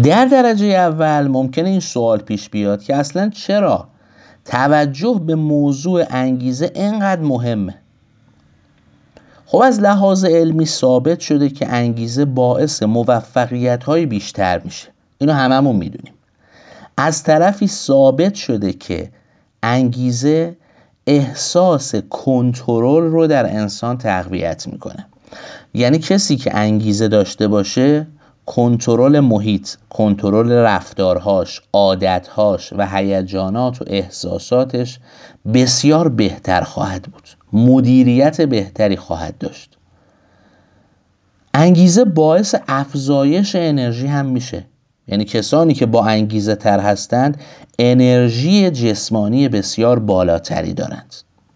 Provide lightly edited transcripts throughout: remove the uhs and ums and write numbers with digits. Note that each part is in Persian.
در درجه اول ممکنه این سوال پیش بیاد که اصلا چرا توجه به موضوع انگیزه اینقدر مهمه؟ خب از لحاظ علمی ثابت شده که انگیزه باعث موفقیت‌های بیشتر میشه، اینو هممون میدونیم. از طرفی ثابت شده که انگیزه احساس کنترل رو در انسان تقویت میکنه. یعنی کسی که انگیزه داشته باشه کنترل محیط، کنترل رفتارهاش، عادتهاش و هیجانات و احساساتش بسیار بهتر خواهد بود، مدیریت بهتری خواهد داشت. انگیزه باعث افزایش انرژی هم میشه. یعنی کسانی که با انگیزه تر هستند انرژی جسمانی بسیار بالاتری دارند.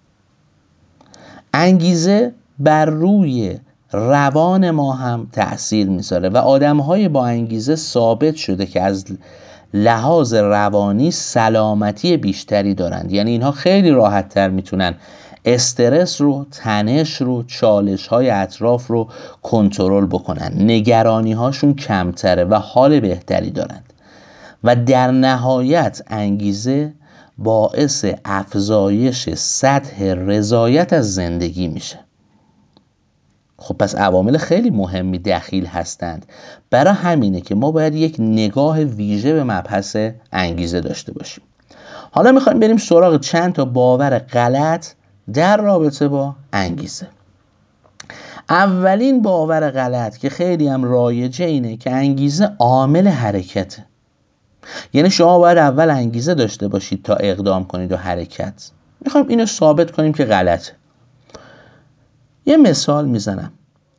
انگیزه بر روی روان ما هم تأثیر میذاره و آدم‌های با انگیزه ثابت شده که از لحاظ روانی سلامتی بیشتری دارند. یعنی اینها خیلی راحت تر میتونن استرس رو، تنش رو، چالش‌های اطراف رو کنترل بکنن، نگرانی هاشون کمتره و حال بهتری دارند. و در نهایت انگیزه باعث افزایش سطح رضایت از زندگی میشه. خب پس عوامل خیلی مهمی دخیل هستند. برای همینه که ما باید یک نگاه ویژه به مبحث انگیزه داشته باشیم. حالا میخوایم بریم سراغ چند تا باور غلط در رابطه با انگیزه. اولین باور غلط که خیلی هم رایجه اینه که انگیزه عامل حرکته. یعنی شما باید اول انگیزه داشته باشید تا اقدام کنید و حرکت. میخوایم اینو ثابت کنیم که غلطه. یه مثال میزنم.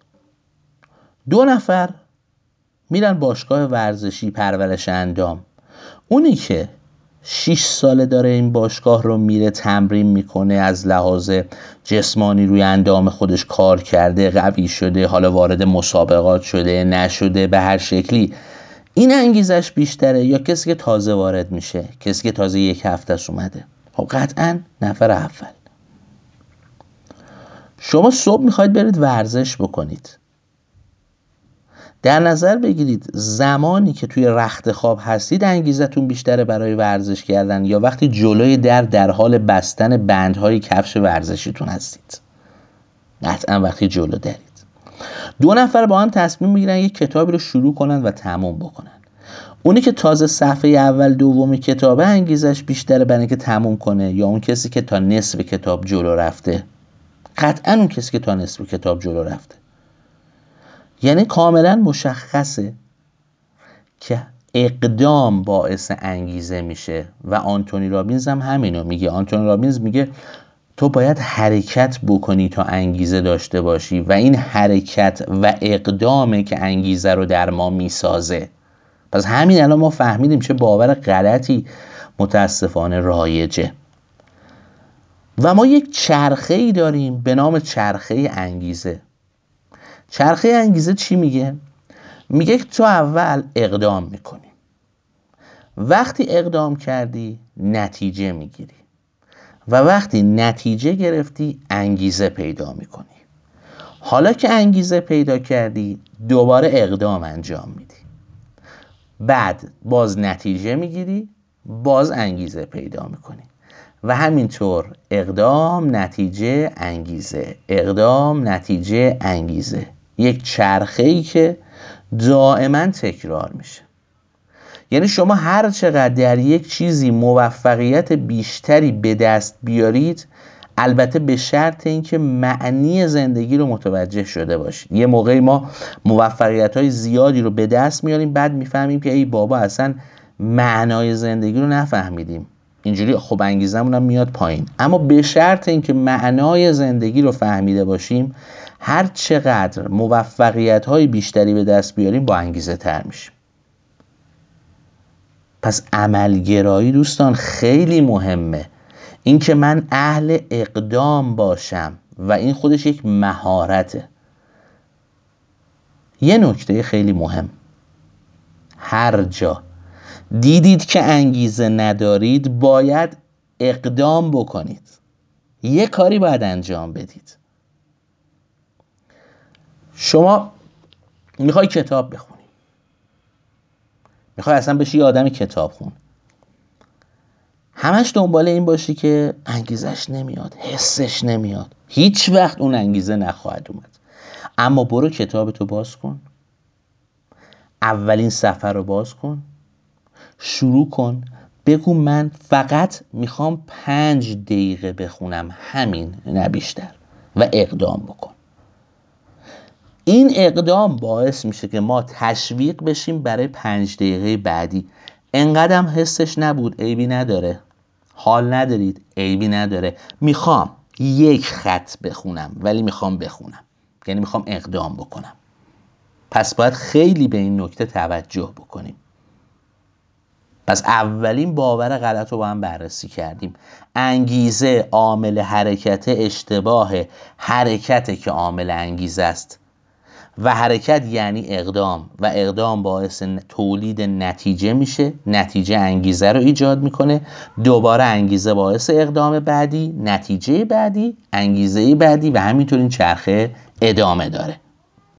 2 نفر میرن باشگاه ورزشی پرورش اندام. اونی که 6 ساله داره این باشگاه رو میره تمرین میکنه، از لحاظ جسمانی روی اندام خودش کار کرده، قوی شده، حالا وارد مسابقات شده، نشده، به هر شکلی این انگیزش بیشتره یا کسی که تازه وارد میشه، کسی که تازه 1 هفته است اومده؟ خب قطعا نفر اول. شما صبح میخواید برید ورزش بکنید، در نظر بگیرید زمانی که توی رخت خواب هستید انگیزتون بیشتره برای ورزش کردن یا وقتی جلوی در حال بستن بندهای کفش ورزشیتون هستید؟ قطعا وقتی جلو درید. 2 نفر با هم تصمیم میگیرن یک کتابی رو شروع کنن و تموم بکنن. اونی که تازه صفحه اول دومی کتابه انگیزش بیشتره برای اینکه تموم کنه یا اون کسی که تا نصف کتاب جلو رفته؟ قطعا اون کسی که تا نصف کتاب جلو رفته. یعنی کاملا مشخصه که اقدام باعث انگیزه میشه و آنتونی رابینز هم همینو میگه. آنتونی رابینز میگه تو باید حرکت بکنی تا انگیزه داشته باشی و این حرکت و اقدامه که انگیزه رو در ما میسازه. پس همین الان ما فهمیدیم چه باور غلطی متاسفانه رایجه. و ما یک چرخه‌ای داریم به نام چرخه انگیزه. چرخه انگیزه چی میگه؟ میگه که تو اول اقدام میکنی، وقتی اقدام کردی نتیجه میگیری و وقتی نتیجه گرفتی انگیزه پیدا میکنی. حالا که انگیزه پیدا کردی دوباره اقدام انجام میدی، بعد باز نتیجه میگیری، باز انگیزه پیدا میکنی و همینطور اقدام نتیجه انگیزه، اقدام نتیجه انگیزه. یک چرخه‌ای که دائما تکرار میشه. یعنی شما هر چقدر در یک چیزی موفقیت بیشتری به دست بیارید، البته به شرط اینکه معنی زندگی رو متوجه شده باشید. یه موقعی ما موفقیت‌های زیادی رو به دست میاریم بعد میفهمیم که ای بابا اصلا معنای زندگی رو نفهمیدیم، اینجوری خب انگیزمون هم میاد پایین. اما به شرط اینکه معنای زندگی رو فهمیده باشیم، هر چقدر موفقیت‌های بیشتری به دست بیاریم با انگیزه تر میشیم. پس عملگرایی دوستان خیلی مهمه. این که من اهل اقدام باشم و این خودش یک مهارته. یه نکته خیلی مهم، هر جا دیدید که انگیزه ندارید باید اقدام بکنید، یه کاری باید انجام بدید. شما میخوای کتاب بخونی، میخوای اصلا بشی یه آدم کتابخون. همش دنبال این باشی که انگیزش نمیاد، حسش نمیاد، هیچ وقت اون انگیزه نخواهد اومد. اما برو کتابتو باز کن، اولین صفحه رو باز کن، شروع کن، بگو من فقط میخوام 5 دقیقه بخونم، همین، نه بیشتر، و اقدام بکن. این اقدام باعث میشه که ما تشویق بشیم برای 5 دقیقه بعدی. انقدرم حسش نبود، عیبی نداره. حال ندارید، عیبی نداره. میخوام 1 خط بخونم، ولی میخوام بخونم، یعنی میخوام اقدام بکنم. پس باید خیلی به این نکته توجه بکنیم. پس اولین باور غلط رو با هم بررسی کردیم. انگیزه عامل حرکت، اشتباه. حرکت که عامل انگیزه است و حرکت یعنی اقدام، و اقدام باعث تولید نتیجه میشه، نتیجه انگیزه رو ایجاد میکنه، دوباره انگیزه باعث اقدام بعدی، نتیجه بعدی، انگیزه بعدی، و همینطور این چرخه ادامه داره.